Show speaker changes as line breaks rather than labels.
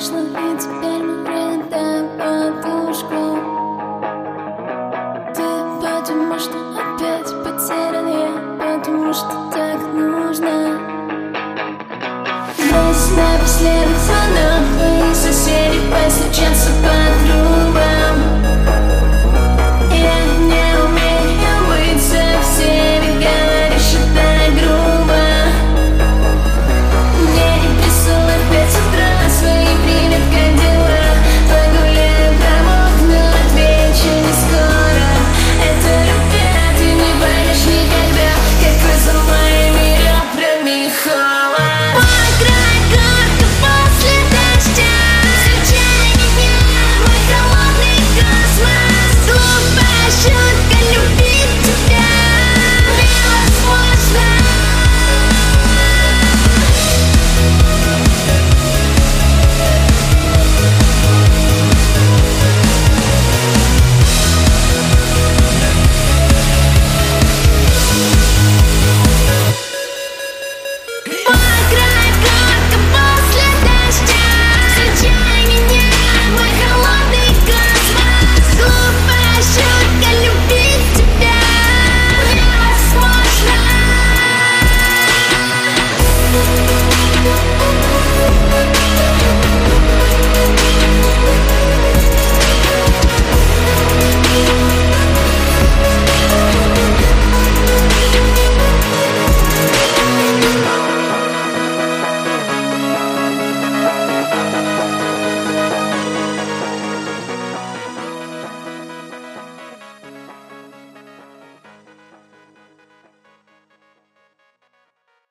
прошло, и теперь мы рыдаем подушку. Ты потому что опять потерян, я потому что так нужно. Брось напоследок звонок, мои соседи постучатся по трубам. Я не умею быть со всеми, говоришь, это грубо. Мне не присылай в 5 утра свои привет, как дела. Погуляю, промокну, отвечу не скоро. Это любовь, ты не поймешь никогда, как за моими ребрами холод. Мокрая горка после дождя, встречай меня, мой холодный космос. Глупая шутка любить тебя невозможно. Мокрая горка после дождя, встречай меня, мой холодный космос. Глупая шутка любить тебя невозможно.